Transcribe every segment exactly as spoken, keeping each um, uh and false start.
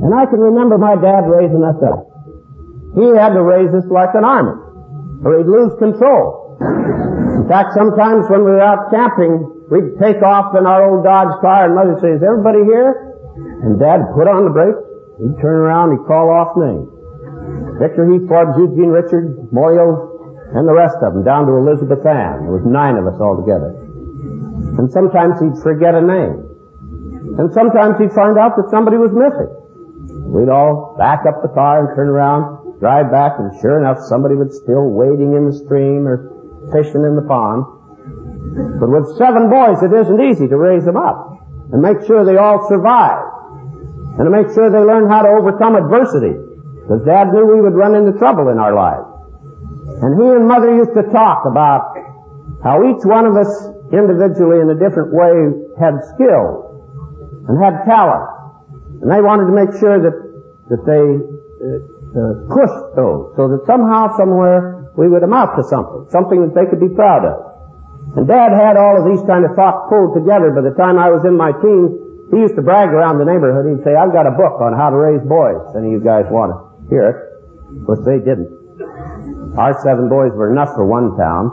And I can remember my dad raising us up. He had to raise us like an army, or he'd lose control. In fact, sometimes when we were out camping, we'd take off in our old Dodge car, and Mother would say, "Is everybody here?" And Dad would put on the brakes. He'd turn around, he'd call off names. Victor Heath, Forbes, Eugene Richards, Moyle, and the rest of them, down to Elizabeth Ann. There was nine of us altogether. And sometimes he'd forget a name. And sometimes he'd find out that somebody was missing. We'd all back up the car and turn around, drive back, and sure enough, somebody was still wading in the stream or fishing in the pond. But with seven boys, it isn't easy to raise them up and make sure they all survive and to make sure they learn how to overcome adversity, because Dad knew we would run into trouble in our lives. And he and Mother used to talk about how each one of us individually in a different way had skills and had talent. And they wanted to make sure that, that they uh, uh, pushed those so that somehow, somewhere, we would amount to something, something that they could be proud of. And Dad had all of these kind of thoughts pulled together. By the time I was in my teens, he used to brag around the neighborhood. He'd say, "I've got a book on how to raise boys. Any of you guys want to hear it?" Of course, they didn't. Our seven boys were enough for one town.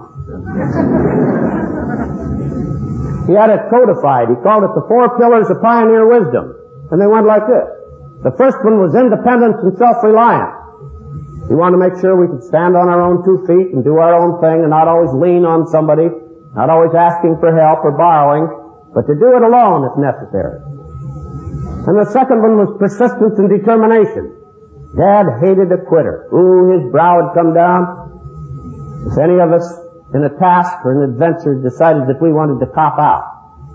He had it codified. He called it the Four Pillars of Pioneer Wisdom. And they went like this. The first one was independence and self-reliance. He wanted to make sure we could stand on our own two feet and do our own thing and not always lean on somebody, not always asking for help or borrowing, but to do it alone if necessary. And the second one was persistence and determination. Dad hated a quitter. Ooh, his brow would come down. If any of us in a task or an adventure decided that we wanted to cop out.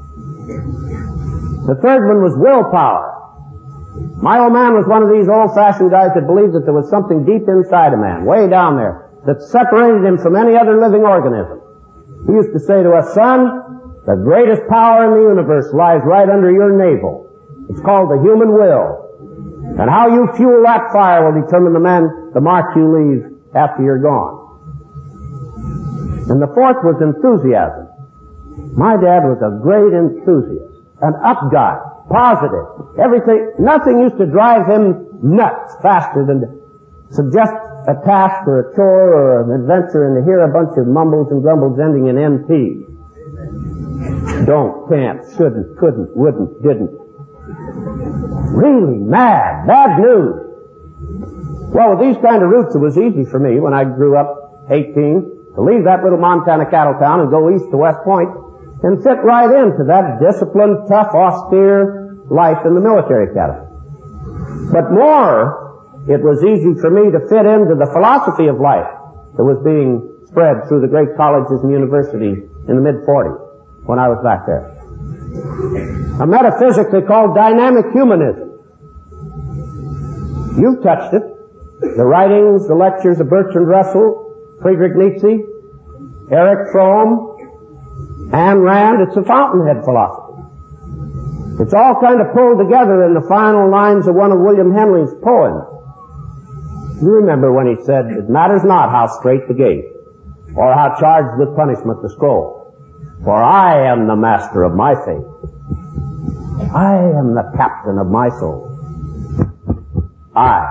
The third one was willpower. My old man was one of these old-fashioned guys that believed that there was something deep inside a man, way down there, that separated him from any other living organism. He used to say to us, "Son, the greatest power in the universe lies right under your navel. It's called the human will. And how you fuel that fire will determine the man, the mark you leave after you're gone." And the fourth was enthusiasm. My dad was a great enthusiast, an up guy, positive. Everything, nothing used to drive him nuts faster than to suggest a task or a chore or an adventure and to hear a bunch of mumbles and grumbles ending in M P. Don't, can't, shouldn't, couldn't, wouldn't, didn't. Really mad, bad news. Well, with these kind of roots, it was easy for me when I grew up eighteen to leave that little Montana cattle town and go east to West Point and fit right into that disciplined, tough, austere life in the military academy. But more, it was easy for me to fit into the philosophy of life that was being spread through the great colleges and universities in the mid forties when I was back there. A metaphysic they called dynamic humanism. You've touched it. The writings, the lectures of Bertrand Russell, Friedrich Nietzsche, Erich Fromm, Ayn Rand, it's a fountainhead philosophy. It's all kind of pulled together in the final lines of one of William Henley's poems. You remember when he said, "It matters not how straight the gate, or how charged with punishment the scroll, for I am the master of my fate. I am the captain of my soul. I.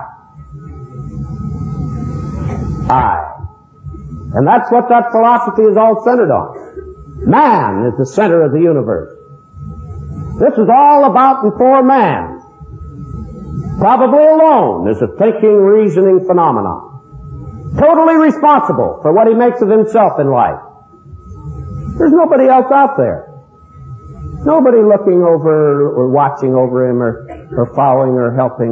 I." And that's what that philosophy is all centered on. Man is the center of the universe. This is all about and for man. Probably alone as a thinking, reasoning phenomenon. Totally responsible for what he makes of himself in life. There's nobody else out there. Nobody looking over or watching over him or, or following or helping.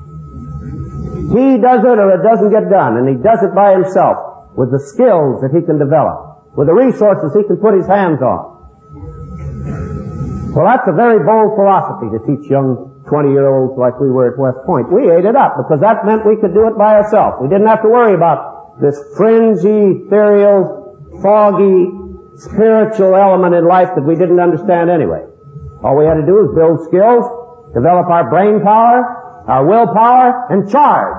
He does it or it doesn't get done, and he does it by himself with the skills that he can develop, with the resources he can put his hands on. Well, that's a very bold philosophy to teach young twenty-year-olds like we were at West Point. We ate it up because that meant we could do it by ourselves. We didn't have to worry about this fringy, ethereal, foggy, spiritual element in life that we didn't understand anyway. All we had to do was build skills, develop our brain power, our willpower, and charge.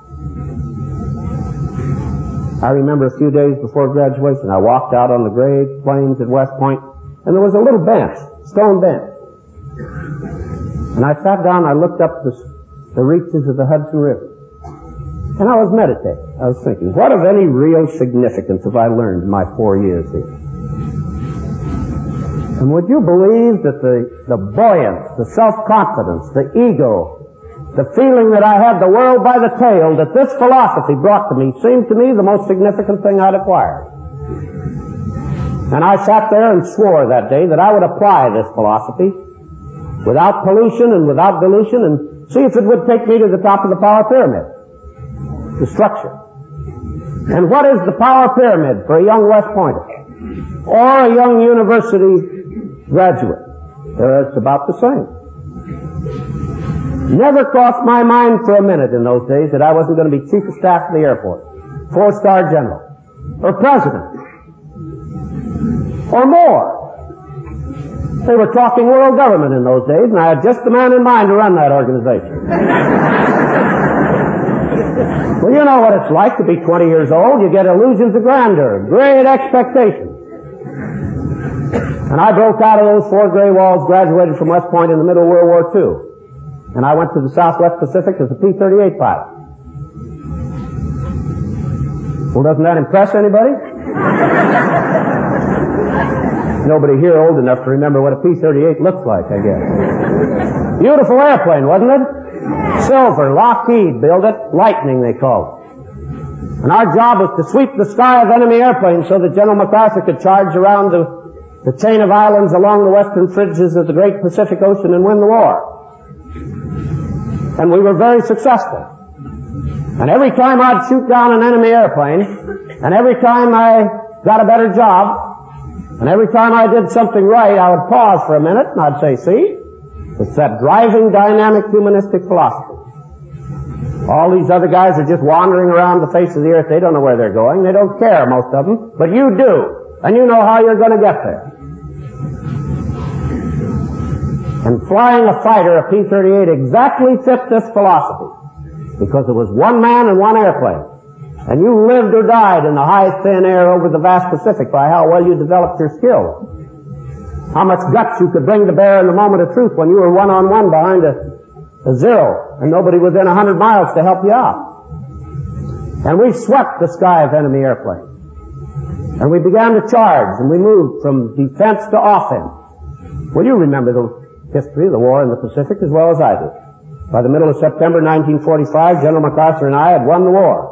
I remember a few days before graduation, I walked out on the Great Plains at West Point, and there was a little bench, stone bench. And I sat down, I looked up the the reaches of the Hudson River. And I was meditating. I was thinking, what of any real significance have I learned in my four years here? And would you believe that the, the buoyance, the self-confidence, the ego, the feeling that I had the world by the tail, that this philosophy brought to me, seemed to me the most significant thing I'd acquired. And I sat there and swore that day that I would apply this philosophy without pollution and without dilution and see if it would take me to the top of the power pyramid, the structure. And what is the power pyramid for a young West Pointer or a young university graduate? Uh, it's about the same. Never crossed my mind for a minute in those days that I wasn't going to be chief of staff of the Air Force, four-star general, or president, or more. They were talking world government in those days, and I had just the man in mind to run that organization. Well, you know what it's like to be twenty years old. You get illusions of grandeur, great expectations. And I broke out of those four gray walls, graduated from West Point in the middle of World War Two. And I went to the Southwest Pacific as a P thirty-eight pilot. Well, doesn't that impress anybody? Nobody here old enough to remember what a P thirty-eight looks like, I guess. Beautiful airplane, wasn't it? Silver, Lockheed built it, Lightning they called it. And our job was to sweep the sky of enemy airplanes so that General MacArthur could charge around the, the chain of islands along the western fringes of the great Pacific Ocean and win the war. And we were very successful. And every time I'd shoot down an enemy airplane, and every time I got a better job, and every time I did something right, I would pause for a minute and I'd say, see, it's that driving, dynamic, humanistic philosophy. All these other guys are just wandering around the face of the earth. They don't know where they're going. They don't care, most of them. But you do. And you know how you're going to get there. And flying a fighter, a P thirty-eight, exactly fit this philosophy. Because it was one man and one airplane. And you lived or died in the high, thin air over the vast Pacific by how well you developed your skill. How much guts you could bring to bear in the moment of truth when you were one-on-one behind a, a zero and nobody within a hundred miles to help you out. And we swept the sky of enemy airplanes. And we began to charge, and we moved from defense to offense. Well, you remember the history of the war in the Pacific as well as I do. By the middle of September nineteen forty-five, General MacArthur and I had won the war.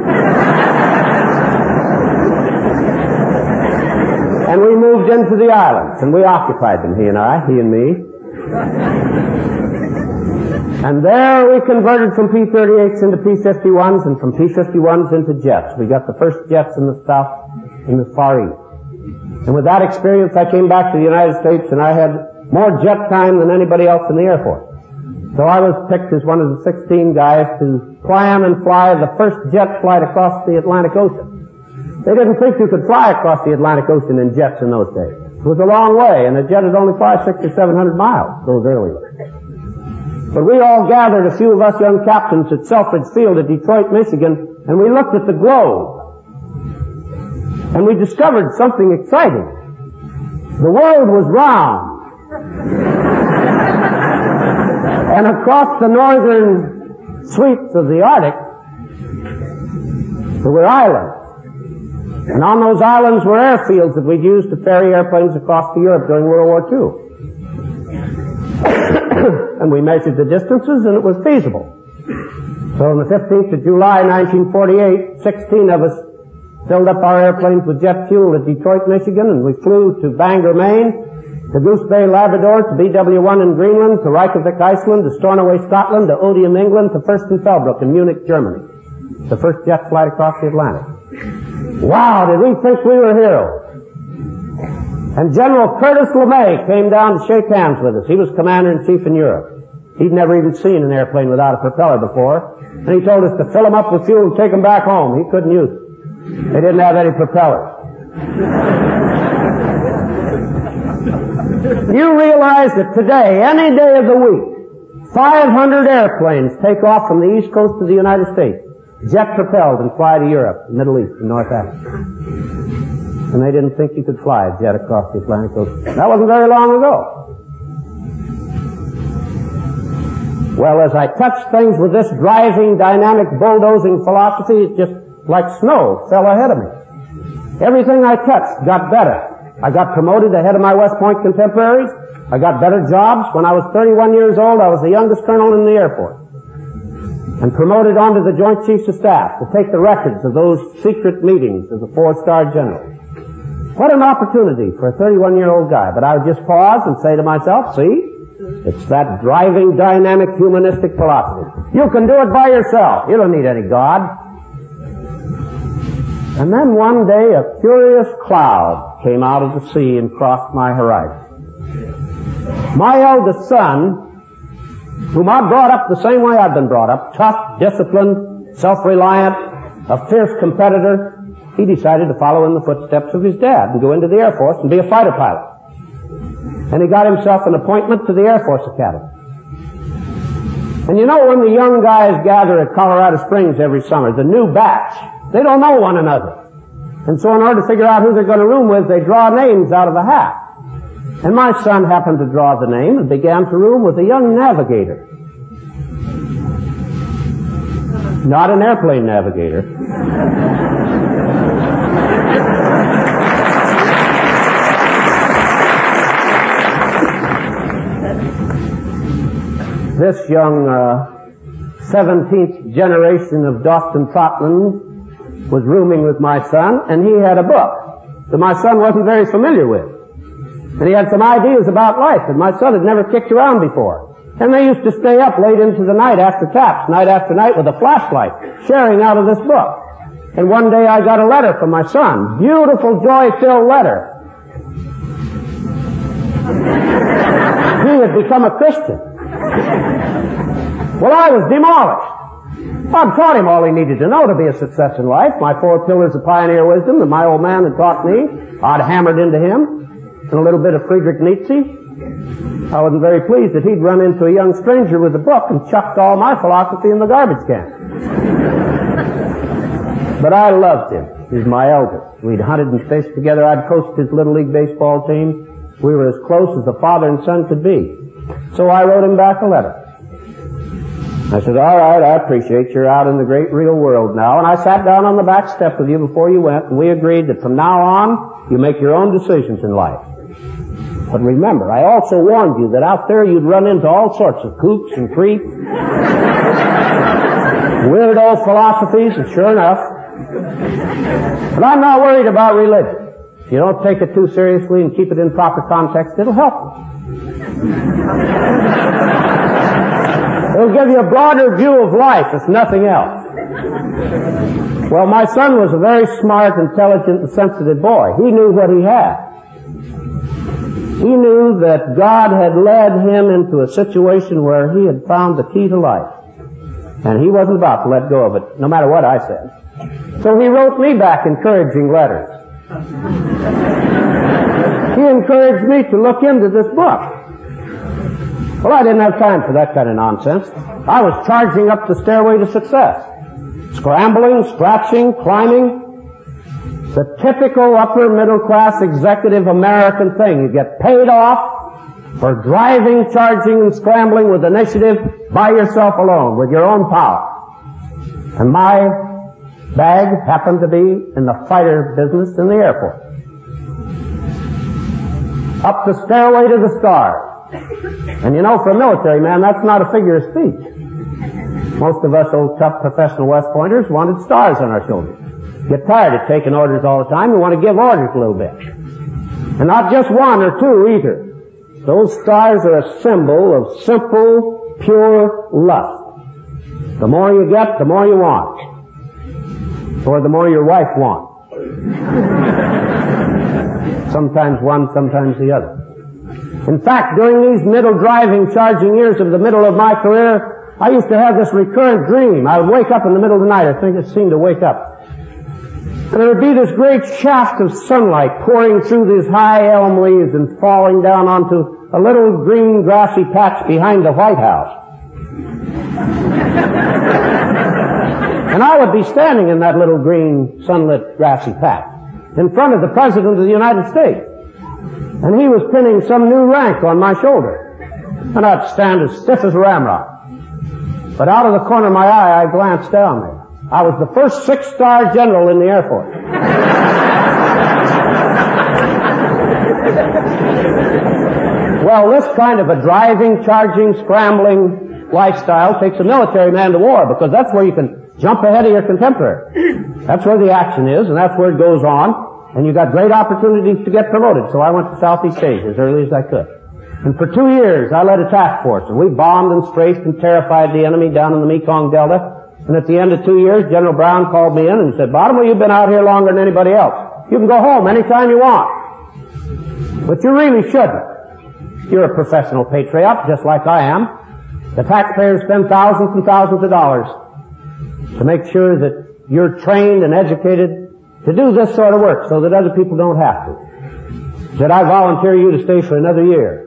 And we moved into the islands, and we occupied them, he and I, he and me. And there we converted from P thirty-eights into P fifty-ones, and from P fifty-ones into jets. We got the first jets in the South, in the Far East. And with that experience, I came back to the United States, and I had more jet time than anybody else in the Air Force. So I was picked as one of the sixteen guys to plan and fly the first jet flight across the Atlantic Ocean. They didn't think you could fly across the Atlantic Ocean in jets in those days. It was a long way, and a jet would only fly six or seven hundred miles those early days. But we all gathered, a few of us young captains, at Selfridge Field at Detroit, Michigan, and we looked at the globe. And we discovered something exciting. The world was round. And across the northern sweeps of the Arctic, there were islands. And on those islands were airfields that we'd used to ferry airplanes across to Europe during World War Two. And we measured the distances, and it was feasible. So on the fifteenth of July, nineteen forty-eight, sixteen of us filled up our airplanes with jet fuel at Detroit, Michigan, and we flew to Bangor, Maine, to Goose Bay, Labrador, to B W one in Greenland, to Reykjavik, Iceland, to Stornoway, Scotland, to Odium, England, to Fürstenfeldbruck in Munich, Germany. The first jet flight across the Atlantic. Wow, did we think we were heroes. And General Curtis LeMay came down to shake hands with us. He was Commander-in-Chief in Europe. He'd never even seen an airplane without a propeller before. And he told us to fill them up with fuel and take them back home. He couldn't use it. They didn't have any propellers. You realize that today, any day of the week, five hundred airplanes take off from the east coast of the United States, jet-propelled, and fly to Europe, the Middle East, and North Africa. And they didn't think you could fly a jet across the Atlantic Ocean. That wasn't very long ago. Well, as I touched things with this driving, dynamic, bulldozing philosophy, it just like snow fell ahead of me. Everything I touched got better. I got promoted ahead of my West Point contemporaries. I got better jobs. When I was thirty-one years old, I was the youngest colonel in the Air Force. And promoted onto the Joint Chiefs of Staff to take the records of those secret meetings of the four-star generals. What an opportunity for a thirty-one-year-old guy. But I would just pause and say to myself, see, it's that driving, dynamic, humanistic philosophy. You can do it by yourself. You don't need any God. And then one day a curious cloud came out of the sea and crossed my horizon. My eldest son, whom I brought up the same way I've been brought up, tough, disciplined, self-reliant, a fierce competitor, he decided to follow in the footsteps of his dad and go into the Air Force and be a fighter pilot. And he got himself an appointment to the Air Force Academy. And you know, when the young guys gather at Colorado Springs every summer, the new batch, they don't know one another. And so in order to figure out who they're going to room with, they draw names out of a hat. And my son happened to draw the name and began to room with a young navigator. Not an airplane navigator. This young uh, seventeenth generation of Dawson Trotman was rooming with my son, and he had a book that my son wasn't very familiar with. And he had some ideas about life that my son had never kicked around before. And they used to stay up late into the night after taps, night after night with a flashlight, sharing out of this book. And one day I got a letter from my son. Beautiful, joy-filled letter. He had become a Christian. Well, I was demolished. I'd taught him all he needed to know to be a success in life. My four pillars of pioneer wisdom that my old man had taught me, I'd hammered into him. And a little bit of Friedrich Nietzsche. I wasn't very pleased that he'd run into a young stranger with a book and chucked all my philosophy in the garbage can. But I loved him. He was my eldest. We'd hunted and fished together. I'd coached his Little League baseball team. We were as close as a father and son could be. So I wrote him back a letter. I said, all right, I appreciate you're out in the great real world now. And I sat down on the back step with you before you went, and we agreed that from now on, you make your own decisions in life. But remember, I also warned you that out there you'd run into all sorts of kooks and creeps, weirdo philosophies, and sure enough. But I'm not worried about religion. If you don't take it too seriously and keep it in proper context, it'll help you. It'll give you a broader view of life, if nothing else. Well, my son was a very smart, intelligent, and sensitive boy. He knew what he had. He knew that God had led him into a situation where he had found the key to life. And he wasn't about to let go of it, no matter what I said. So he wrote me back encouraging letters. He encouraged me to look into this book. Well, I didn't have time for that kind of nonsense. I was charging up the stairway to success. Scrambling, scratching, climbing. The typical upper middle class executive American thing. You get paid off for driving, charging, and scrambling with initiative by yourself alone, with your own power. And my bag happened to be in the fighter business in the Air Force. Up the stairway to the stars. And you know, for a military man, that's not a figure of speech. Most of us old tough professional West Pointers wanted stars on our shoulders. Get tired of taking orders all the time. We want to give orders a little bit. And not just one or two either. Those stars are a symbol of simple, pure lust. The more you get, the more you want. Or the more your wife wants. Sometimes one, sometimes the other. In fact, during these middle driving, charging years of the middle of my career, I used to have this recurrent dream. I would wake up in the middle of the night. I think it seemed to wake up. And there would be this great shaft of sunlight pouring through these high elm leaves and falling down onto a little green grassy patch behind the White House. And I would be standing in that little green sunlit grassy patch in front of the President of the United States. And he was pinning some new rank on my shoulder. And I'd stand as stiff as a ramrod. But out of the corner of my eye, I glanced down there. I was the first six-star general in the Air Force. Well, this kind of a driving, charging, scrambling lifestyle takes a military man to war, because that's where you can jump ahead of your contemporary. That's where the action is, and that's where it goes on, and you got great opportunities to get promoted. So I went to Southeast Asia as early as I could. And for two years, I led a task force, and we bombed and strafed and terrified the enemy down in the Mekong Delta. And at the end of two years, General Brown called me in and said, Bottom, you've been out here longer than anybody else. You can go home anytime you want. But you really shouldn't. You're a professional patriot, just like I am. The taxpayers spend thousands and thousands of dollars to make sure that you're trained and educated to do this sort of work so that other people don't have to. Said, I volunteer you to stay for another year.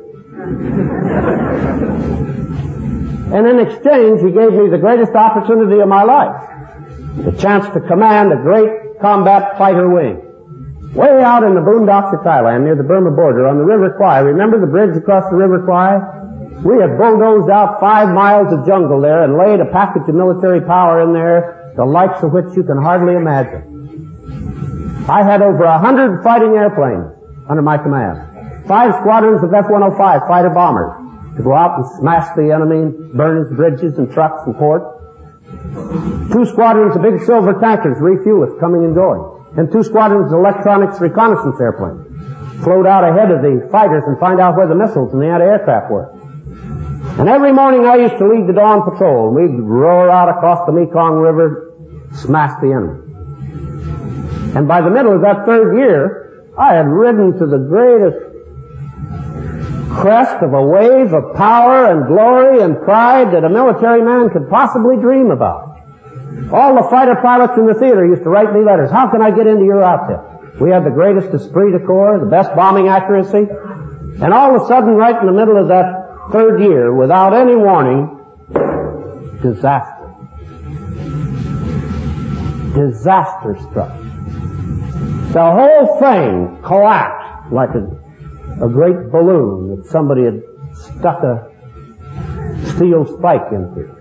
And in exchange, he gave me the greatest opportunity of my life. The chance to command a great combat fighter wing. Way out in the boondocks of Thailand, near the Burma border, on the River Kwai. Remember the bridge across the River Kwai? We had bulldozed out five miles of jungle there and laid a package of military power in there, the likes of which you can hardly imagine. I had over a hundred fighting airplanes under my command. Five squadrons of F one oh five fighter bombers to go out and smash the enemy and burn his bridges and trucks and ports. Two squadrons of big silver tankers, refuelers, coming and going. And two squadrons of electronics reconnaissance airplanes float out ahead of the fighters and find out where the missiles and the anti-aircraft were. And every morning I used to lead the dawn patrol, and we'd roar out across the Mekong River, smash the enemy. And by the middle of that third year, I had ridden to the greatest crest of a wave of power and glory and pride that a military man could possibly dream about. All the fighter pilots in the theater used to write me letters. How can I get into your outfit? We had the greatest esprit de corps, the best bombing accuracy. And all of a sudden, right in the middle of that third year, without any warning, disaster. Disaster struck. The whole thing collapsed like a, a great balloon that somebody had stuck a steel spike into.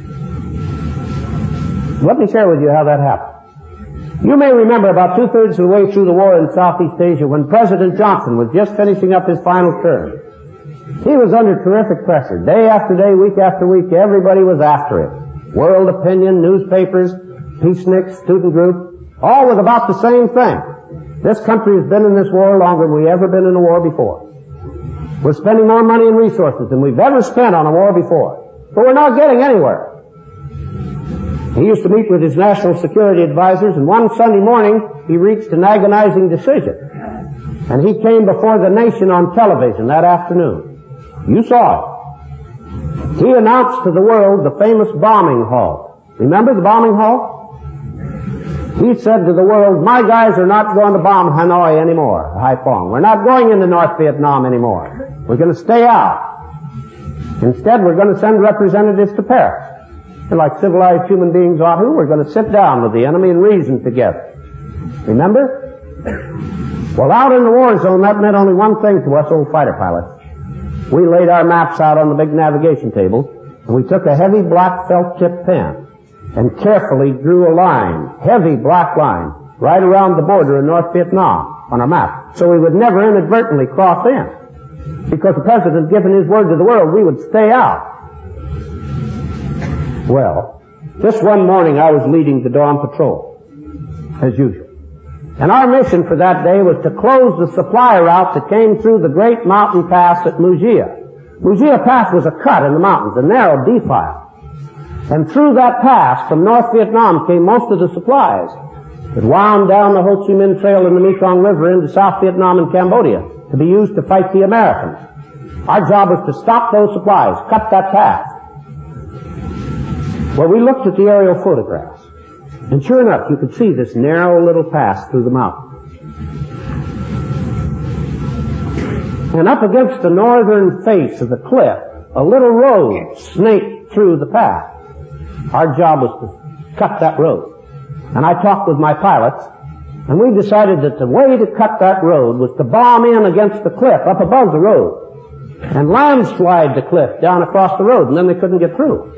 Let me share with you how that happened. You may remember about two-thirds of the way through the war in Southeast Asia when President Johnson was just finishing up his final term. He was under terrific pressure. Day after day, week after week, everybody was after him. World opinion, newspapers, peaceniks, student groups, all with about the same thing. This country has been in this war longer than we've ever been in a war before. We're spending more money and resources than we've ever spent on a war before. But we're not getting anywhere. He used to meet with his national security advisors, and one Sunday morning he reached an agonizing decision. And he came before the nation on television that afternoon. You saw it. He announced to the world the famous bombing halt. Remember the bombing halt? He said to the world, my guys are not going to bomb Hanoi anymore, Haiphong. We're not going into North Vietnam anymore. We're going to stay out. Instead, we're going to send representatives to Paris. And like civilized human beings ought to, we're going to sit down with the enemy and reason together. Remember? Well, out in the war zone, that meant only one thing to us old fighter pilots. We laid our maps out on the big navigation table, and we took a heavy black felt-tip pen and carefully drew a line, heavy black line, right around the border in North Vietnam on our map, so we would never inadvertently cross in. Because the President had given his word to the world, we would stay out. Well, just one morning I was leading the dawn patrol, as usual. And our mission for that day was to close the supply route that came through the great mountain pass at Mujia. Mujia Pass was a cut in the mountains, a narrow defile. And through that pass from North Vietnam came most of the supplies that wound down the Ho Chi Minh Trail and the Mekong River into South Vietnam and Cambodia to be used to fight the Americans. Our job was to stop those supplies, cut that path. Well, we looked at the aerial photographs, and sure enough, you could see this narrow little pass through the mountain. And up against the northern face of the cliff, a little road snaked through the path. Our job was to cut that road. And I talked with my pilots, and we decided that the way to cut that road was to bomb in against the cliff up above the road. and landslide the cliff down across the road, and then they couldn't get through.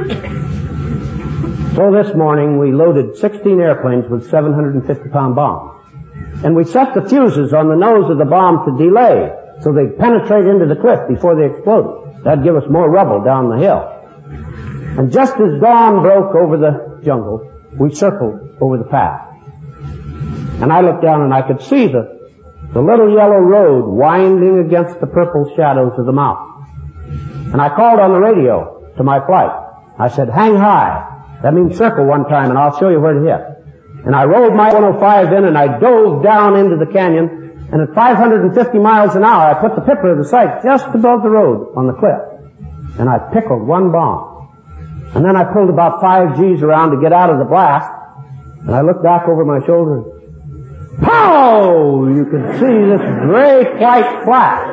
So this morning we loaded sixteen airplanes with seven hundred fifty pound bombs. And we set the fuses on the nose of the bomb to delay, so they'd penetrate into the cliff before they exploded. That'd give us more rubble down the hill. And just as dawn broke over the jungle, we circled over the path. And I looked down and I could see the, the little yellow road winding against the purple shadows of the mountain. And I called on the radio to my flight. I said, hang high. That means circle one time and I'll show you where to hit. And I rolled my one oh five in and I dove down into the canyon, and at five hundred fifty miles an hour I put the pipper of the sight just above the road on the cliff. And I pickled one bomb. And then I pulled about five G's around to get out of the blast, and I looked back over my shoulder. Pow! You could see this great white flash.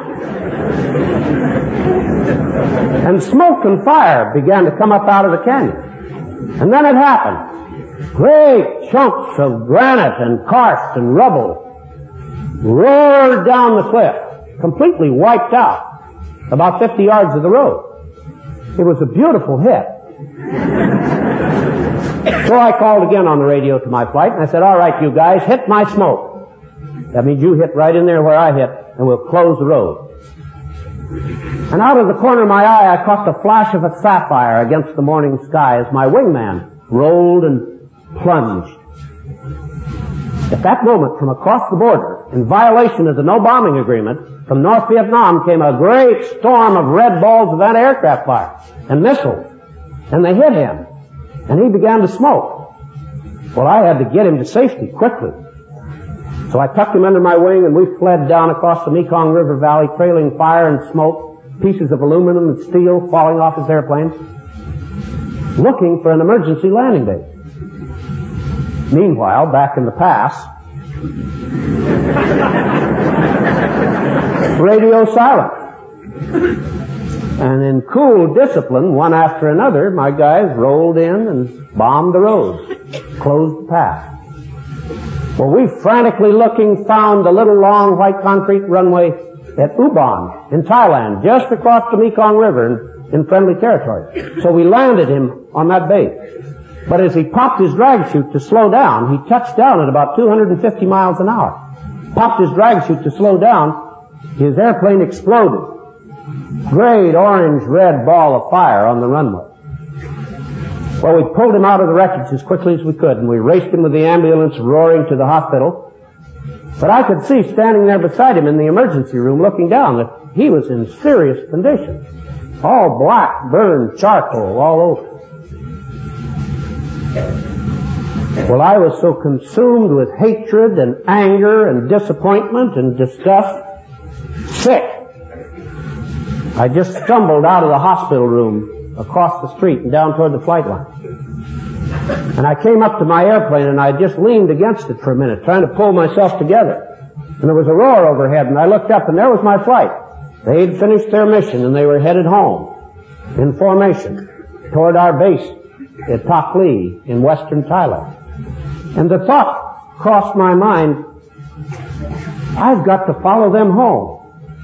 And smoke and fire began to come up out of the canyon. And then it happened. Great chunks of granite and karst and rubble roared down the cliff, completely wiped out about fifty yards of the road. It was a beautiful hit. So I called again on the radio to my flight, and I said, all right, you guys, hit my smoke. That means you hit right in there where I hit, and we'll close the road. And out of the corner of my eye, I caught the flash of a sapphire against the morning sky as my wingman rolled and plunged. At that moment, from across the border, in violation of the no-bombing agreement, from North Vietnam came a great storm of red balls of anti-aircraft fire and missiles. And they hit him. And he began to smoke. Well, I had to get him to safety quickly. So I tucked him under my wing and we fled down across the Mekong River Valley, trailing fire and smoke, pieces of aluminum and steel falling off his airplane, looking for an emergency landing base. Meanwhile, back in the pass, radio silent. And in cool discipline, one after another, my guys rolled in and bombed the roads, closed the path. Well, we frantically looking found the little long white concrete runway at Ubon in Thailand, just across the Mekong River in, in friendly territory. So we landed him on that base. But as he popped his drag chute to slow down, he touched down at about two hundred fifty miles an hour. Popped his drag chute to slow down, his airplane exploded. Great orange-red ball of fire on the runway. Well, we pulled him out of the wreckage as quickly as we could, and we raced him with the ambulance roaring to the hospital. But I could see standing there beside him in the emergency room looking down that he was in serious condition. All black, burned charcoal all over. Well, I was so consumed with hatred and anger and disappointment and disgust, sick. I just stumbled out of the hospital room across the street and down toward the flight line. And I came up to my airplane and I just leaned against it for a minute, trying to pull myself together. And there was a roar overhead and I looked up and there was my flight. They'd finished their mission and they were headed home in formation toward our base at Tak Lee in western Thailand. And the thought crossed my mind, I've got to follow them home.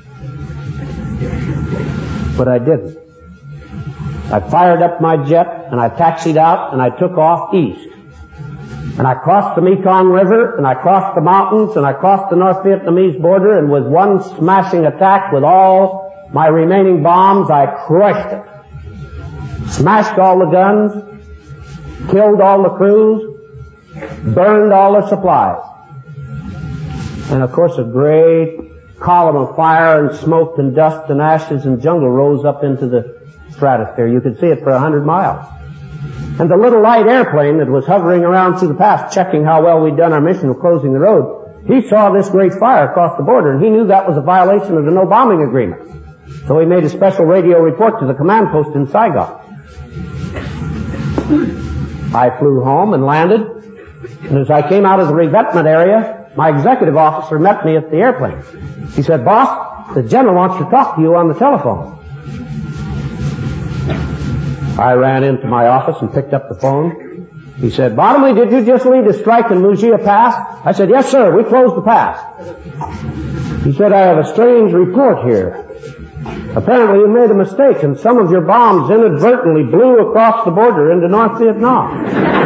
But I didn't. I fired up my jet and I taxied out and I took off east. And I crossed the Mekong River and I crossed the mountains and I crossed the North Vietnamese border, and with one smashing attack with all my remaining bombs, I crushed it. Smashed all the guns, killed all the crews, burned all the supplies. And of course a great column of fire and smoke and dust and ashes and jungle rose up into the stratosphere. You could see it for a hundred miles. And the little light airplane that was hovering around through the pass, checking how well we'd done our mission of closing the road, he saw this great fire across the border, and he knew that was a violation of the no-bombing agreement. So he made a special radio report to the command post in Saigon. I flew home and landed, and as I came out of the revetment area, my executive officer met me at the airplane. He said, "Boss, the general wants to talk to you on the telephone." I ran into my office and picked up the phone. He said, "Bottomley, did you just lead a strike in Mujia Pass?" I said, "Yes, sir, we closed the pass." He said, "I have a strange report here. Apparently you made a mistake and some of your bombs inadvertently blew across the border into North Vietnam.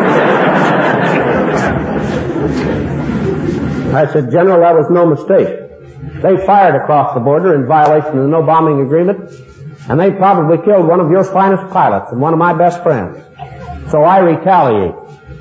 I said, General, that was no mistake. They fired across the border in violation of the no bombing agreement, and they probably killed one of your finest pilots and one of my best friends. So I retaliate.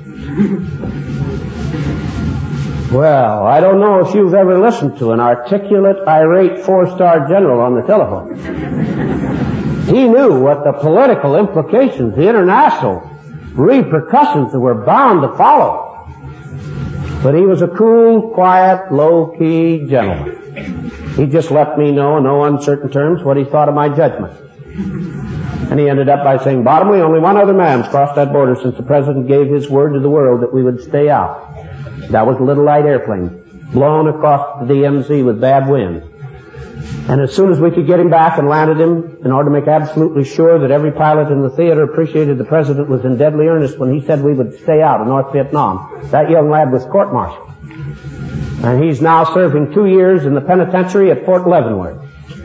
Well, I don't know if you've ever listened to an articulate, irate four-star general on the telephone. He knew what the political implications, the international repercussions that were bound to follow. But he was a cool, quiet, low-key gentleman. He just let me know in no uncertain terms what he thought of my judgment. And he ended up by saying, bottomly, only one other man's crossed that border since the President gave his word to the world that we would stay out. That was a little light airplane, blown across the D M Z with bad wind. And as soon as we could get him back and landed him, in order to make absolutely sure that every pilot in the theater appreciated the President was in deadly earnest when he said we would stay out of North Vietnam, that young lad was court-martialed. And he's now serving two years in the penitentiary at Fort Leavenworth.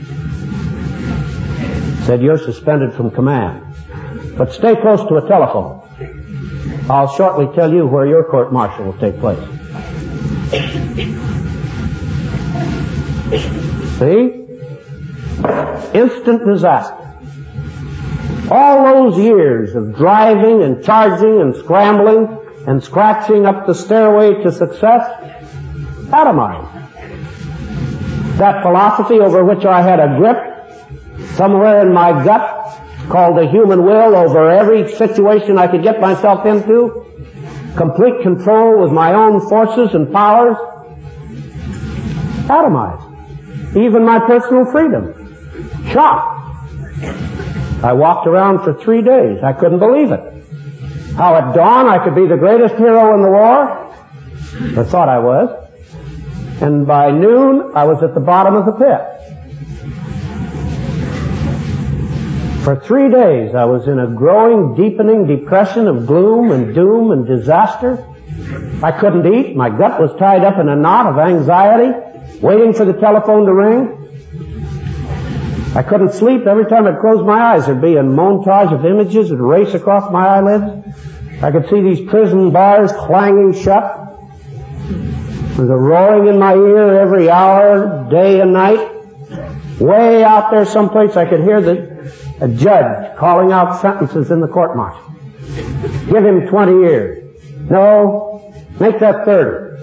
Said, you're suspended from command. But stay close to a telephone. I'll shortly tell you where your court-martial will take place. See? Instant disaster. All those years of driving and charging and scrambling and scratching up the stairway to success, atomized. That philosophy over which I had a grip somewhere in my gut, called the human will, over every situation I could get myself into, complete control with my own forces and powers, atomized. Even my personal freedom. Shocked. I walked around for three days. I couldn't believe it. How at dawn I could be the greatest hero in the war, or thought I was, and by noon I was at the bottom of the pit. For three days I was in a growing, deepening depression of gloom and doom and disaster. I couldn't eat. My gut was tied up in a knot of anxiety, waiting for the telephone to ring. I couldn't sleep. Every time I'd close my eyes, there'd be a montage of images that race across my eyelids. I could see these prison bars clanging shut. There's a roaring in my ear every hour, day and night. Way out there someplace I could hear the a judge calling out sentences in the court-martial. Give him twenty years. No, make that thirty.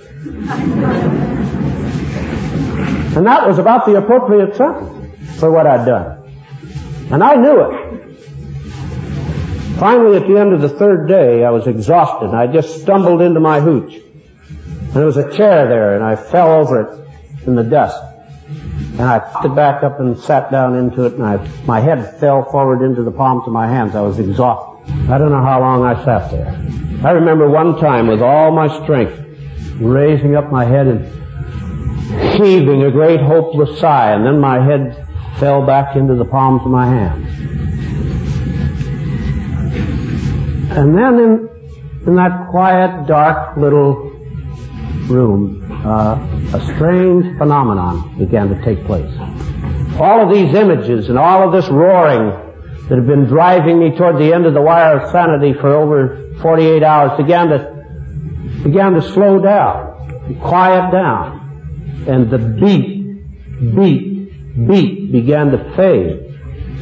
And that was about the appropriate sentence for what I'd done. And I knew it. Finally, at the end of the third day, I was exhausted, and I just stumbled into my hooch. And there was a chair there, and I fell over it in the dust. And I picked it back up and sat down into it, and I, my head fell forward into the palms of my hands. I was exhausted. I don't know how long I sat there. I remember one time with all my strength, raising up my head and heaving a great hopeless sigh, and then my head fell back into the palms of my hands. And then in, in that quiet, dark little room, uh, a strange phenomenon began to take place. All of these images and all of this roaring that had been driving me toward the end of the wire of sanity for over forty-eight hours began to, began to slow down, quiet down, and the beat, beat, beat began to fade.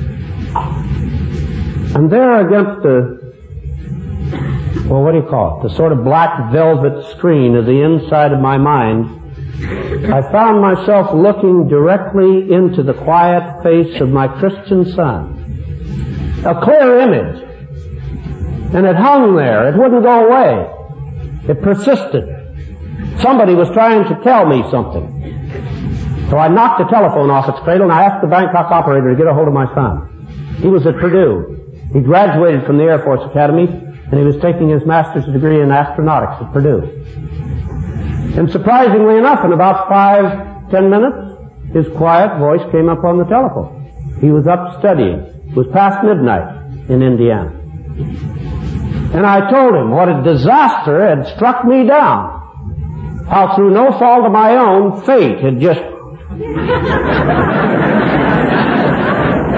And there against the well, what do you call it? The sort of black velvet screen of the inside of my mind, I found myself looking directly into the quiet face of my Christian son. A clear image. And it hung there. It wouldn't go away. It persisted. Somebody was trying to tell me something. So I knocked the telephone off its cradle and I asked the Bangkok operator to get a hold of my son. He was at Purdue. He graduated from the Air Force Academy, and he was taking his master's degree in astronautics at Purdue. And surprisingly enough, in about five, ten minutes, his quiet voice came up on the telephone. He was up studying. It was past midnight in Indiana. And I told him what a disaster had struck me down. How through no fault of my own, fate had just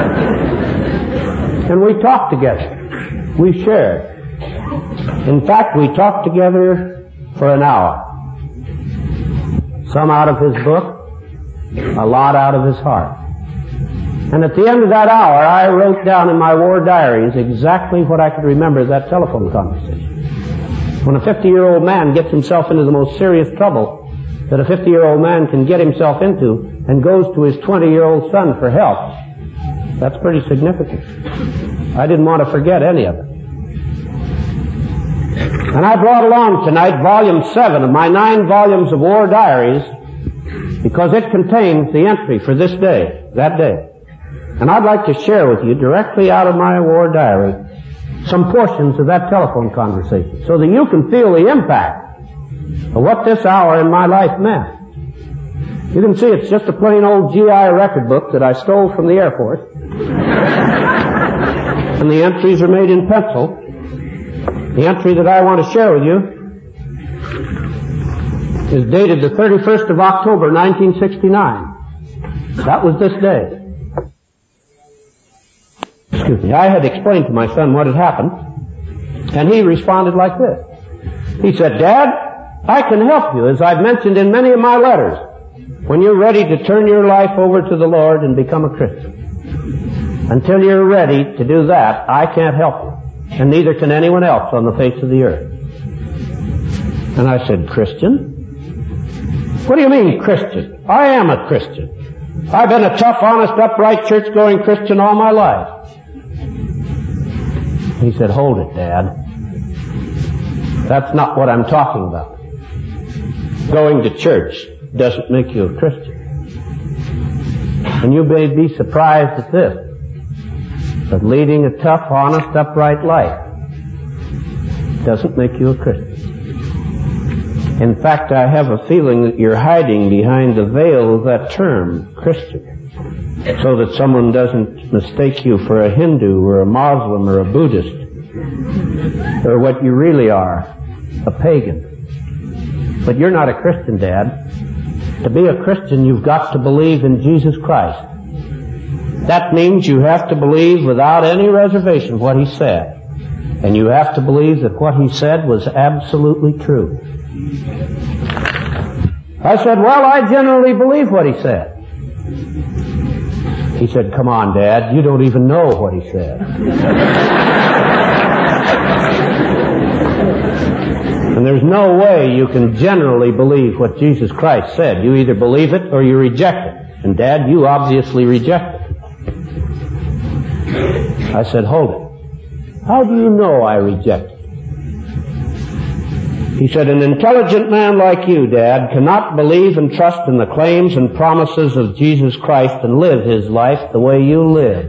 And we talked together. We shared. In fact, we talked together for an hour. Some out of his book, a lot out of his heart. And at the end of that hour, I wrote down in my war diaries exactly what I could remember of that telephone conversation. When a fifty-year-old man gets himself into the most serious trouble that a fifty-year-old man can get himself into and goes to his twenty-year-old son for help, that's pretty significant. I didn't want to forget any of it. And I brought along tonight volume seven of my nine volumes of war diaries because it contains the entry for this day, that day. And I'd like to share with you directly out of my war diary some portions of that telephone conversation so that you can feel the impact of what this hour in my life meant. You can see it's just a plain old G I record book that I stole from the Air Force. And the entries are made in pencil. The entry that I want to share with you is dated the thirty-first of October, nineteen sixty-nine. That was this day. Excuse me. I had explained to my son what had happened, and he responded like this. He said, "Dad, I can help you, as I've mentioned in many of my letters, when you're ready to turn your life over to the Lord and become a Christian. Until you're ready to do that, I can't help you, and neither can anyone else on the face of the earth." And I said, "Christian? What do you mean, Christian? I am a Christian. I've been a tough, honest, upright, church-going Christian all my life." He said, "Hold it, Dad. That's not what I'm talking about. Going to church doesn't make you a Christian. And you may be surprised at this, but leading a tough, honest, upright life doesn't make you a Christian. In fact, I have a feeling that you're hiding behind the veil of that term, Christian, so that someone doesn't mistake you for a Hindu or a Muslim or a Buddhist, or what you really are, a pagan. But you're not a Christian, Dad. To be a Christian, you've got to believe in Jesus Christ. That means you have to believe without any reservation what he said. And you have to believe that what he said was absolutely true." I said, "Well, I generally believe what he said." He said, "Come on, Dad, you don't even know what he said." And there's no way you can generally believe what Jesus Christ said. You either believe it or you reject it. And Dad, you obviously reject it. I said, "Hold it. How do you know I reject it?" He said, "An intelligent man like you, Dad, cannot believe and trust in the claims and promises of Jesus Christ and live his life the way you live."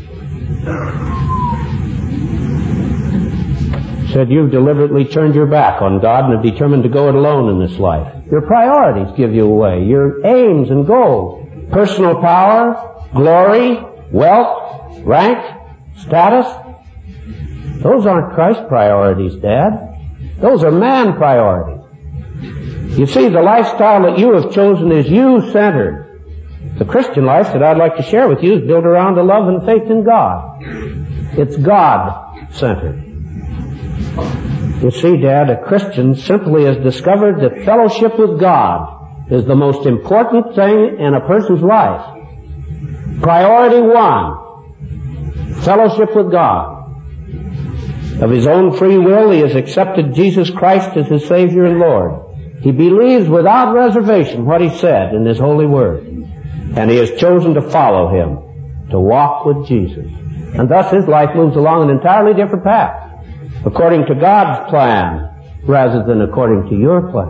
He said, "You've deliberately turned your back on God and have determined to go it alone in this life. Your priorities give you away. Your aims and goals, personal power, glory, wealth, rank, status, those aren't Christ's priorities, Dad. Those are man priorities. You see, the lifestyle that you have chosen is you-centered. The Christian life that I'd like to share with you is built around a love and faith in God. It's God-centered. You see, Dad, a Christian simply has discovered that fellowship with God is the most important thing in a person's life. Priority one, fellowship with God. Of his own free will, he has accepted Jesus Christ as his Savior and Lord. He believes without reservation what he said in his holy word. And he has chosen to follow him, to walk with Jesus. And thus his life moves along an entirely different path, according to God's plan, rather than according to your plan.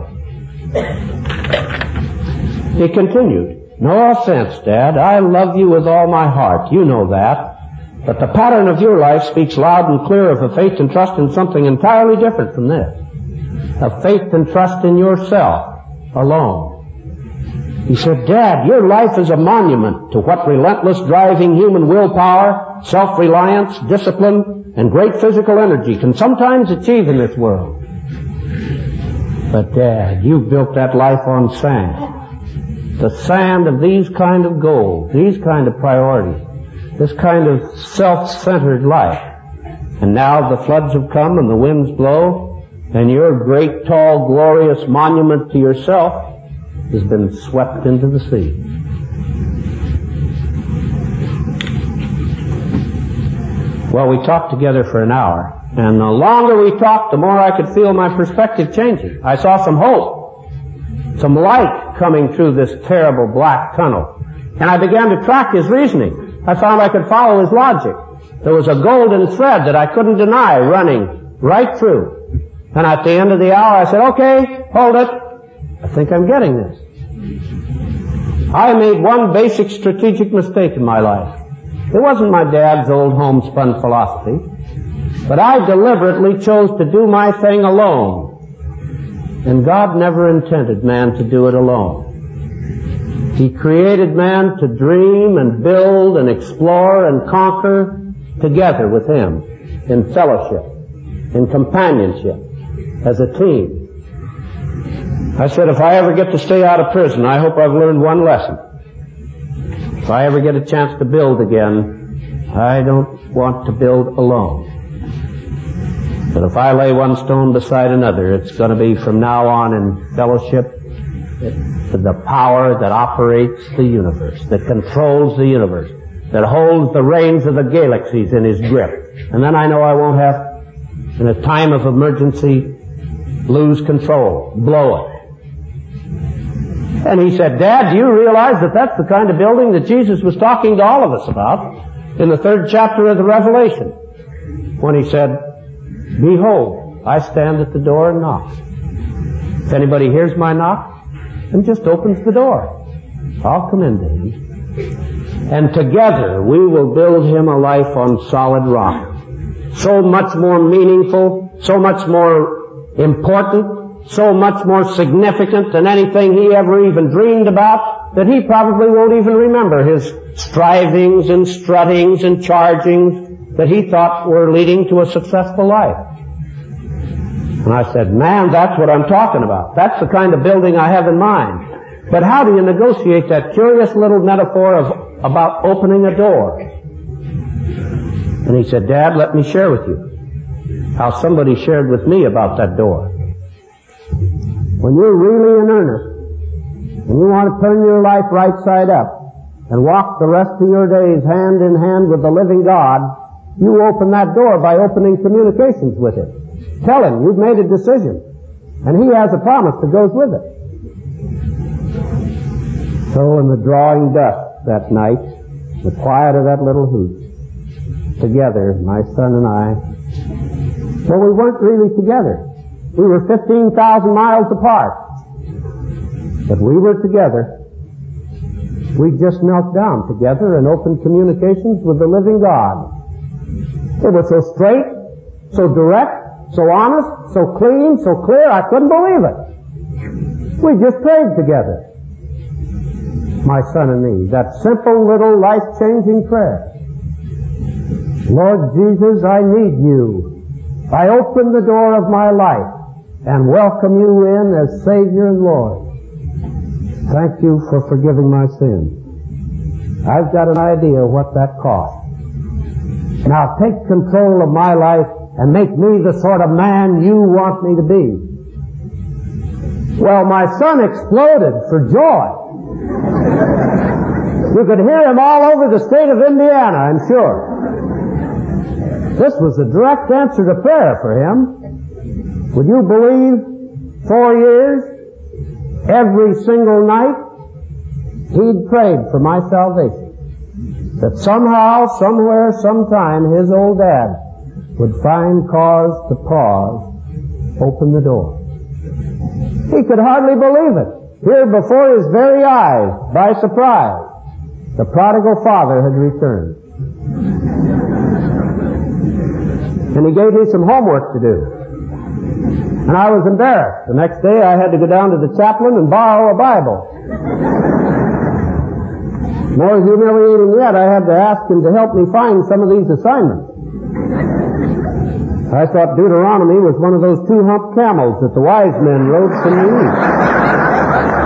He continued, "No offense, Dad. I love you with all my heart. You know that. But the pattern of your life speaks loud and clear of a faith and trust in something entirely different from this. A faith and trust in yourself alone." He said, "Dad, your life is a monument to what relentless driving human willpower, self-reliance, discipline, and great physical energy can sometimes achieve in this world. But Dad, you've built that life on sand. The sand of these kind of goals, these kind of priorities. this kind of self-centered life. And now the floods have come and the winds blow, and your great, tall, glorious monument to yourself has been swept into the sea. Well, we talked together for an hour, and the longer we talked, the more I could feel my perspective changing. I saw some hope, some light coming through this terrible black tunnel, and I began to track his reasoning. I found I could follow his logic. There was a golden thread that I couldn't deny running right through. And at the end of the hour, I said, okay, hold it. I think I'm getting this. I made one basic strategic mistake in my life. It wasn't my dad's old homespun philosophy, but I deliberately chose to do my thing alone. And God never intended man to do it alone. He created man to dream and build and explore and conquer together with Him, in fellowship, in companionship, as a team. I said, if I ever get to stay out of prison, I hope I've learned one lesson. If I ever get a chance to build again, I don't want to build alone. But if I lay one stone beside another, it's going to be from now on in fellowship to the power that operates the universe, that controls the universe, that holds the reins of the galaxies in His grip. And then I know I won't have, in a time of emergency, lose control, blow it. And he said, Dad, do you realize that that's the kind of building that Jesus was talking to all of us about in the third chapter of the Revelation, when He said, behold, I stand at the door and knock. If anybody hears my knock, and just opens the door, I'll come into him. And together we will build him a life on solid rock. So much more meaningful, so much more important, so much more significant than anything he ever even dreamed about, that he probably won't even remember his strivings and struttings and chargings that he thought were leading to a successful life. And I said, man, that's what I'm talking about. That's the kind of building I have in mind. But how do you negotiate that curious little metaphor of about opening a door? And he said, Dad, let me share with you how somebody shared with me about that door. When you're really in earnest and you want to turn your life right side up and walk the rest of your days hand in hand with the living God, you open that door by opening communications with Him. Tell Him you've made a decision, and He has a promise that goes with it. So in the drawing dusk that night, the quiet of that little house, together, my son and I, well, we weren't really together. We were fifteen thousand miles apart. But we were together. We just knelt down together and opened communications with the living God. It was so straight, so direct, so honest, so clean, so clear, I couldn't believe it. We just prayed together. My son and me, that simple little life-changing prayer. Lord Jesus, I need you. I open the door of my life and welcome you in as Savior and Lord. Thank you for forgiving my sins. I've got an idea what that cost. Now take control of my life and make me the sort of man you want me to be. Well, my son exploded for joy. You could hear him all over the state of Indiana, I'm sure. This was a direct answer to prayer for him. Would you believe, four years, every single night, he'd prayed for my salvation. That somehow, somewhere, sometime, his old dad would find cause to pause, open the door. He could hardly believe it. Here before his very eyes, by surprise, the prodigal father had returned. And he gave me some homework to do. And I was embarrassed. The next day I had to go down to the chaplain and borrow a Bible. More humiliating yet, I had to ask him to help me find some of these assignments. I thought Deuteronomy was one of those two-hump camels that the wise men rode from the east.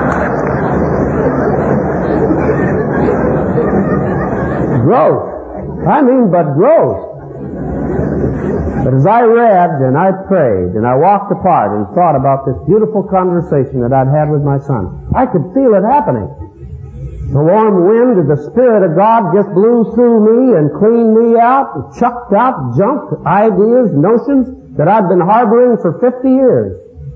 Gross. I mean, but gross. But as I read and I prayed and I walked apart and thought about this beautiful conversation that I'd had with my son, I could feel it happening. The warm wind of the Spirit of God just blew through me and cleaned me out and chucked out junk, ideas, notions that I'd been harboring for fifty years.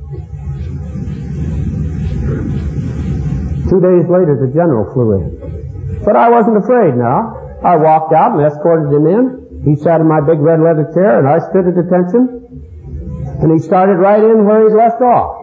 Two days later, the general flew in. But I wasn't afraid now. I walked out and escorted him in. He sat in my big red leather chair and I stood at attention. And he started right in where he'd left off.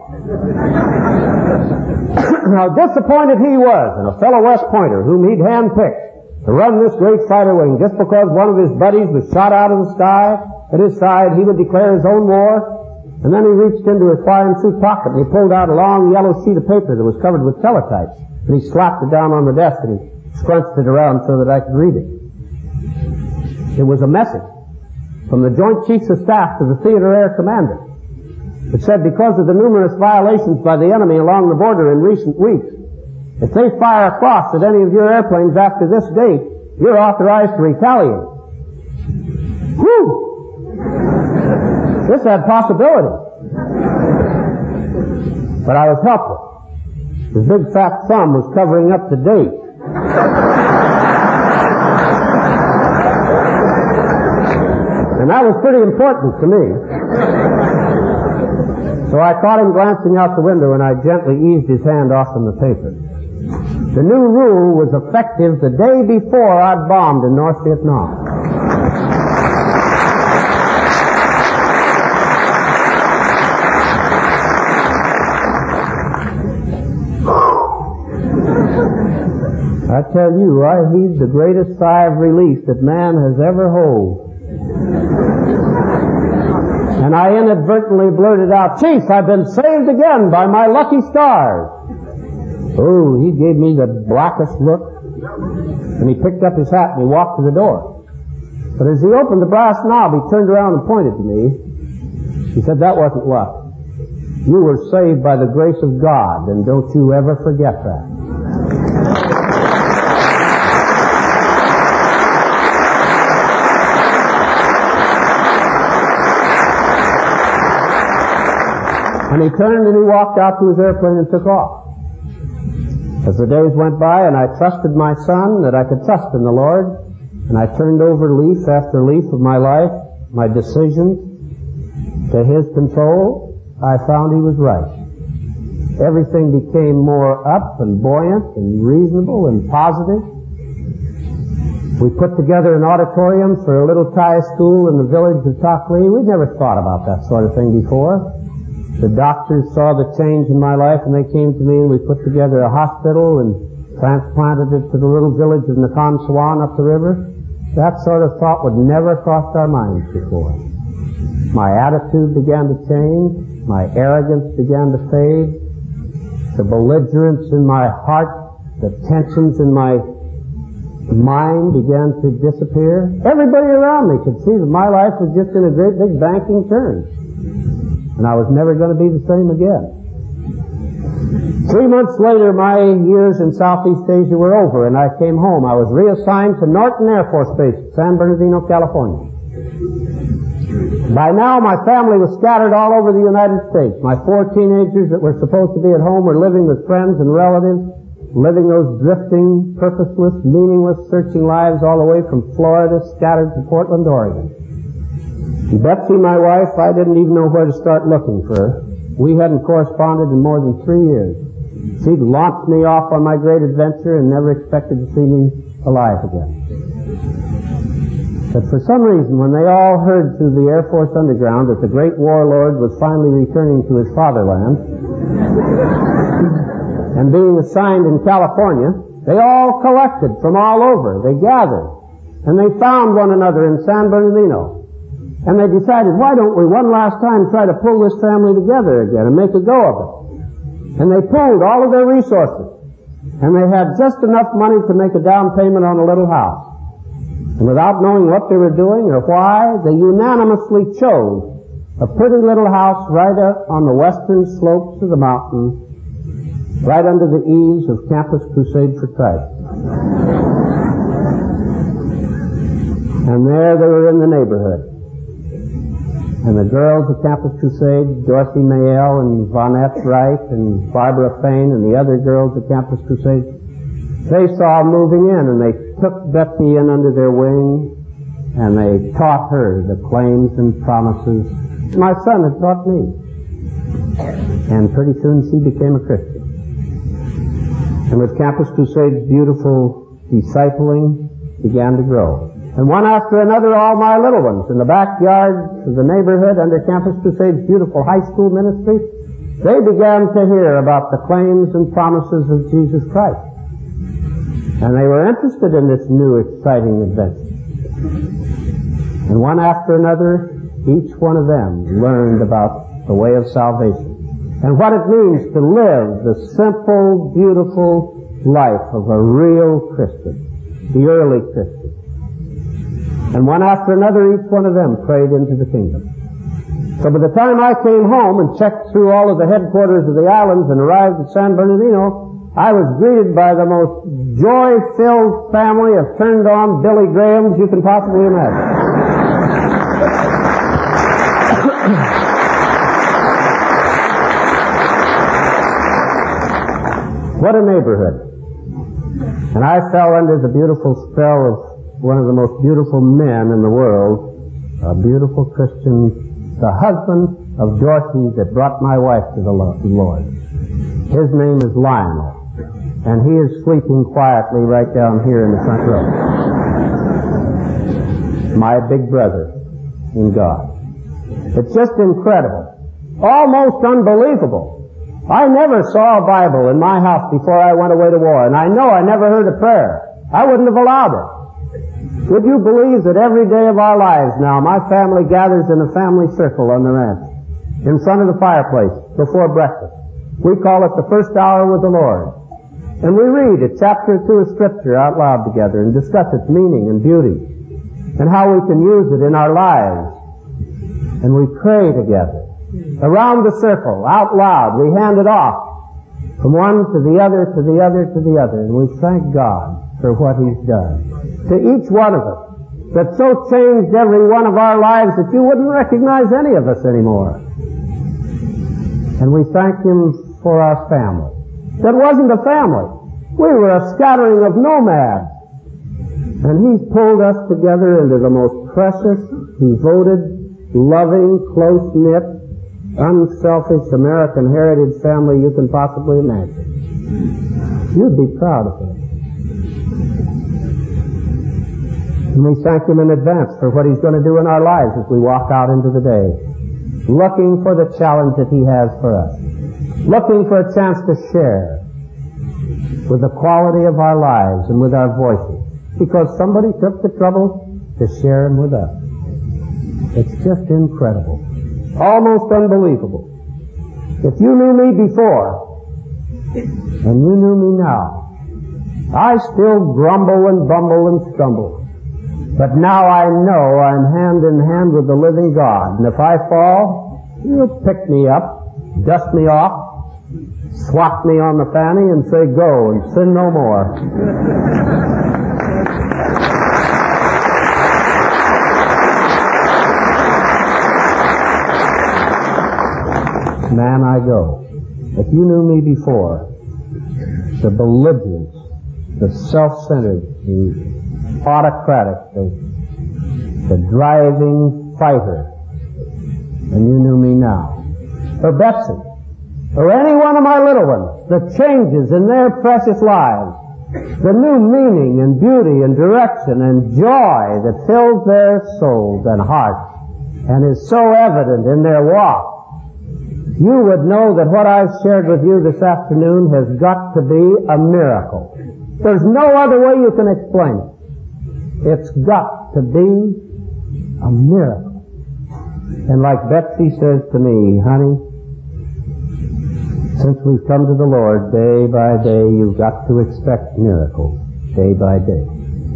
How disappointed he was in a fellow West Pointer whom he'd handpicked to run this great fighter wing just because one of his buddies was shot out of the sky at his side. He would declare his own war. And then he reached into his flying suit pocket and he pulled out a long yellow sheet of paper that was covered with teletypes. And he slapped it down on the desk and he scrunched it around so that I could read it. It was a message from the Joint Chiefs of Staff to the Theater Air Commander. It said, because of the numerous violations by the enemy along the border in recent weeks, if they fire across at any of your airplanes after this date, you're authorized to retaliate. Whew! This had possibility. But I was helpless. His big fat thumb was covering up the date. And that was pretty important to me. So I caught him glancing out the window and I gently eased his hand off from the paper. The new rule was effective the day before I'd bombed in North Vietnam. I tell you, I heaved the greatest sigh of relief that man has ever hove. And I inadvertently blurted out, Chief, I've been saved again by my lucky stars. Oh, he gave me the blackest look. And he picked up his hat and he walked to the door. But as he opened the brass knob, he turned around and pointed to me. He said, that wasn't luck. You were saved by the grace of God, and don't you ever forget that. And he turned and he walked out to his airplane and took off. As the days went by and I trusted my son that I could trust in the Lord, and I turned over leaf after leaf of my life, my decisions, to his control, I found he was right. Everything became more up and buoyant and reasonable and positive. We put together an auditorium for a little Thai school in the village of Tak Lee. We'd never thought about that sort of thing before. The doctors saw the change in my life and they came to me and we put together a hospital and transplanted it to the little village of Nakhon Sawan up the river. That sort of thought would never cross our minds before. My attitude began to change. My arrogance began to fade. The belligerence in my heart, the tensions in my mind began to disappear. Everybody around me could see that my life was just in a great big banking turn. And I was never going to be the same again. Three months later, my years in Southeast Asia were over, and I came home. I was reassigned to Norton Air Force Base, San Bernardino, California. By now, my family was scattered all over the United States. My four teenagers that were supposed to be at home were living with friends and relatives, living those drifting, purposeless, meaningless, searching lives all the way from Florida, scattered to Portland, Oregon. Betsy, my wife, I didn't even know where to start looking for her. We hadn't corresponded in more than three years. She'd launched me off on my great adventure and never expected to see me alive again. But for some reason, when they all heard through the Air Force Underground that the great warlord was finally returning to his fatherland and being assigned in California, they all collected from all over. They gathered. And they found one another in San Bernardino. And they decided, why don't we one last time try to pull this family together again and make a go of it? And they pooled all of their resources. And they had just enough money to make a down payment on a little house. And without knowing what they were doing or why, they unanimously chose a pretty little house right up on the western slopes of the mountain, right under the eaves of Campus Crusade for Christ. And there they were in the neighborhood. And the girls of Campus Crusade, Dorothy Mayell and Vonette Wright and Barbara Fain and the other girls of Campus Crusade, they saw moving in and they took Betsy in under their wing and they taught her the claims and promises my son had taught me. And pretty soon she became a Christian. And with Campus Crusade's beautiful discipling began to grow. And one after another, all my little ones in the backyard of the neighborhood under Campus Crusade's beautiful high school ministry, they began to hear about the claims and promises of Jesus Christ. And they were interested in this new exciting adventure. And one after another, each one of them learned about the way of salvation and what it means to live the simple, beautiful life of a real Christian, the early Christian. And one after another, each one of them prayed into the kingdom. So by the time I came home and checked through all of the headquarters of the islands and arrived at San Bernardino, I was greeted by the most joy-filled family of turned-on Billy Grahams you can possibly imagine. What a neighborhood. And I fell under the beautiful spell of one of the most beautiful men in the world, a beautiful Christian, the husband of Dorothy that brought my wife to the Lord. His name is Lionel, and he is sleeping quietly right down here in the front row. My big brother in God. It's just incredible, almost unbelievable. I never saw a Bible in my house before I went away to war, and I know I never heard a prayer. I wouldn't have allowed it. Would you believe that every day of our lives now, my family gathers in a family circle on the ranch, in front of the fireplace, before breakfast. We call it the first hour with the Lord. And we read a chapter or two of Scripture out loud together and discuss its meaning and beauty, and how we can use it in our lives. And we pray together. Around the circle, out loud, we hand it off from one to the other, to the other, to the other, and we thank God for what He's done. To each one of us, that so changed every one of our lives that you wouldn't recognize any of us anymore. And we thank Him for our family. That wasn't a family. We were a scattering of nomads. And He's pulled us together into the most precious, devoted, loving, close-knit, unselfish American heritage family you can possibly imagine. You'd be proud of it. And we thank Him in advance for what He's going to do in our lives as we walk out into the day, looking for the challenge that He has for us, looking for a chance to share with the quality of our lives and with our voices, because somebody took the trouble to share them with us. It's just incredible. Almost unbelievable. If you knew me before, and you knew me now, I still grumble and bumble and stumble. But now I know I'm hand in hand with the living God. And if I fall, He'll pick me up, dust me off, swat me on the fanny and say, go and sin no more. Man, I go. If you knew me before, the belligerent, the self-centered, the autocratic, the, the driving fighter, and you knew me now. Or Betsy, or any one of my little ones, the changes in their precious lives, the new meaning and beauty and direction and joy that fills their souls and hearts and is so evident in their walk, you would know that what I've shared with you this afternoon has got to be a miracle. There's no other way you can explain it. It's got to be a miracle. And like Betsy says to me, honey, since we've come to the Lord day by day, you've got to expect miracles day by day.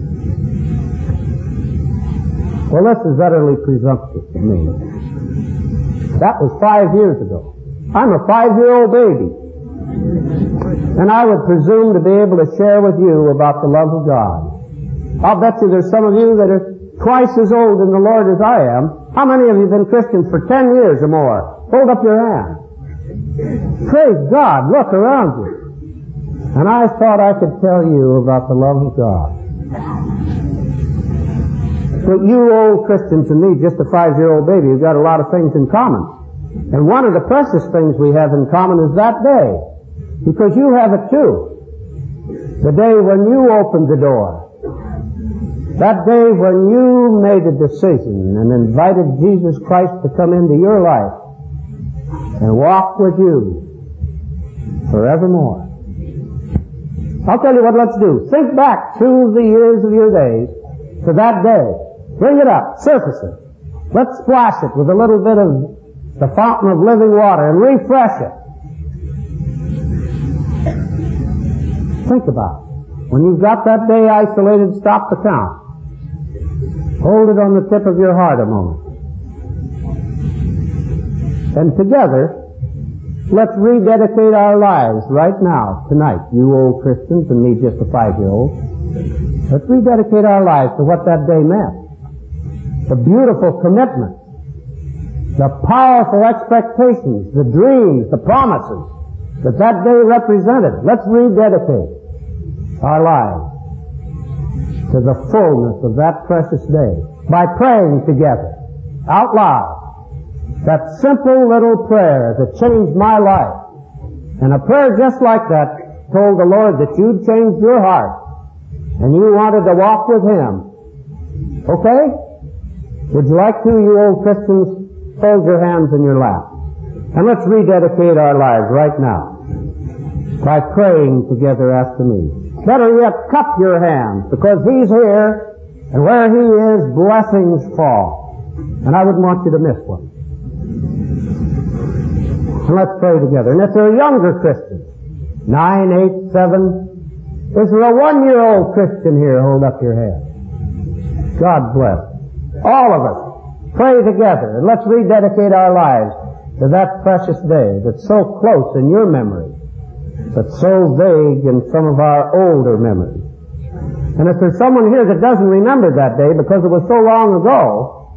Well, this is utterly presumptuous of me. That was five years ago. I'm a five-year-old baby. And I would presume to be able to share with you about the love of God. I'll bet you there's some of you that are twice as old in the Lord as I am. How many of you have been Christians for ten years or more? Hold up your hand. Praise God, look around you. And I thought I could tell you about the love of God. But you old Christians and me, just a five-year-old baby, you've got a lot of things in common. And one of the precious things we have in common is that day. Because you have it too. The day when you opened the door. That day when you made a decision and invited Jesus Christ to come into your life and walk with you forevermore. I'll tell you what let's do. Think back through the years of your days to that day. Bring it up. Surface it. Let's splash it with a little bit of the fountain of living water and refresh it. Think about it. When you've got that day isolated, stop the count. Hold it on the tip of your heart a moment. And together, let's rededicate our lives right now, tonight, you old Christians and me just a five-year-old. Let's rededicate our lives to what that day meant. The beautiful commitment, the powerful expectations, the dreams, the promises that that day represented. Let's rededicate our lives to the fullness of that precious day by praying together, out loud, that simple little prayer that changed my life. And a prayer just like that told the Lord that you'd changed your heart and you wanted to walk with Him. Okay? Would you like to, you old Christians, fold your hands in your lap? And let's rededicate our lives right now by praying together after me. Better yet, cup your hands, because He's here, and where He is, blessings fall. And I wouldn't want you to miss one. And let's pray together. And if there are younger Christians, nine, eight, seven, is there a one-year-old Christian here? Hold up your hand. God bless. All of us, pray together, and let's rededicate our lives to that precious day that's so close in your memory, but so vague in some of our older memories. And if there's someone here that doesn't remember that day because it was so long ago,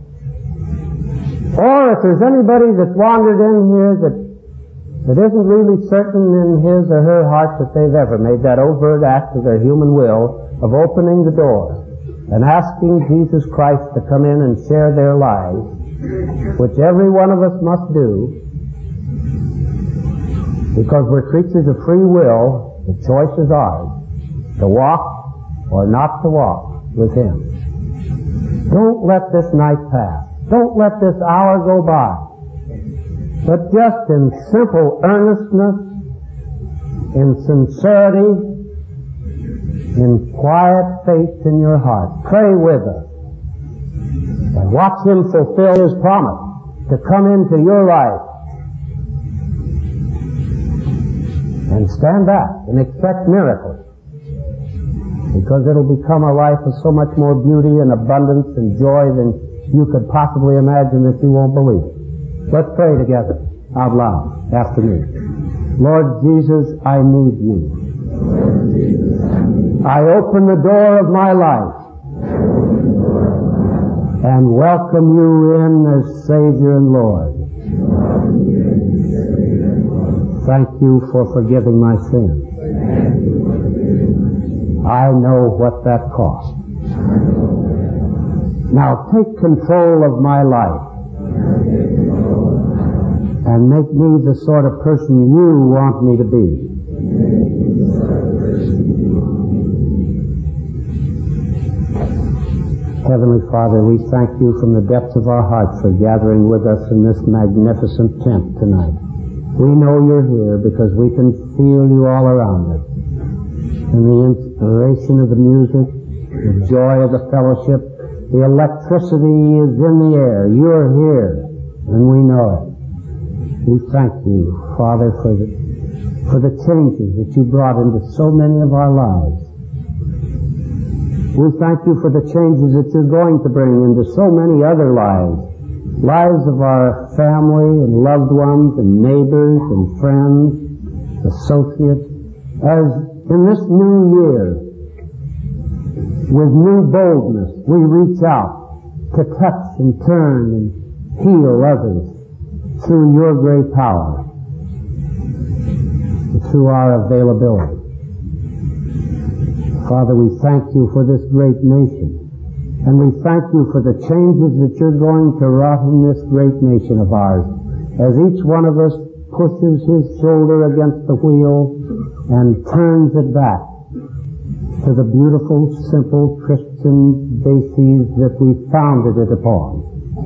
or if there's anybody that's wandered in here that, that isn't really certain in his or her heart that they've ever made that overt act of their human will of opening the door and asking Jesus Christ to come in and share their lives, which every one of us must do, because we're creatures of free will, the choice is ours, to walk or not to walk with Him. Don't let this night pass. Don't let this hour go by. But just in simple earnestness, in sincerity, in quiet faith in your heart, pray with us and watch Him fulfill His promise to come into your life. And stand back and expect miracles, because it'll become a life of so much more beauty and abundance and joy than you could possibly imagine that you won't believe. Let's pray together out loud after me. Lord Jesus, I need You. I open the door of my life and welcome You in as Savior and Lord. Thank You for forgiving my sins. I know what that cost. Now take control of my life and make me the sort of person You want me to be. Heavenly Father, we thank You from the depths of our hearts for gathering with us in this magnificent tent tonight. We know You're here because we can feel You all around us. And the inspiration of the music, the joy of the fellowship, the electricity is in the air. You're here, and we know it. We thank You, Father, for the, for the changes that You brought into so many of our lives. We thank You for the changes that You're going to bring into so many other lives. Lives of our family and loved ones and neighbors and friends, associates, as in this new year, with new boldness, we reach out to touch and turn and heal others through your great power, through our availability. Father, we thank you for this great nation, and we thank you for the changes that you're going to wrought in this great nation of ours, as each one of us pushes his shoulder against the wheel and turns it back to the beautiful, simple Christian bases that we founded it upon.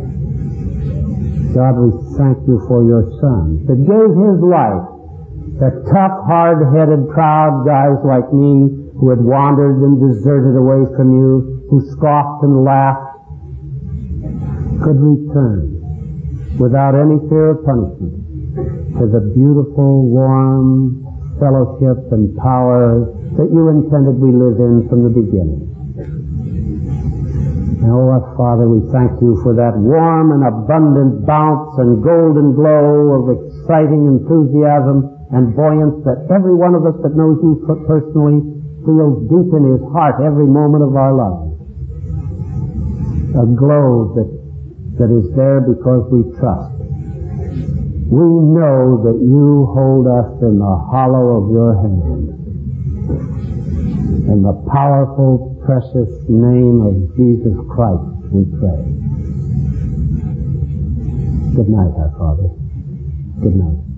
God, we thank you for your Son that gave his life, that tough, hard-headed, proud guys like me who had wandered and deserted away from you, who scoffed and laughed, could return without any fear of punishment to the beautiful, warm fellowship and power that you intended we live in from the beginning. Now, oh, Father, we thank you for that warm and abundant bounce and golden glow of exciting enthusiasm and buoyance that every one of us that knows you personally feels deep in his heart every moment of our lives. A glow that, that is there because we trust. We know that you hold us in the hollow of your hand. In the powerful, precious name of Jesus Christ, we pray. Good night, our Father. Good night.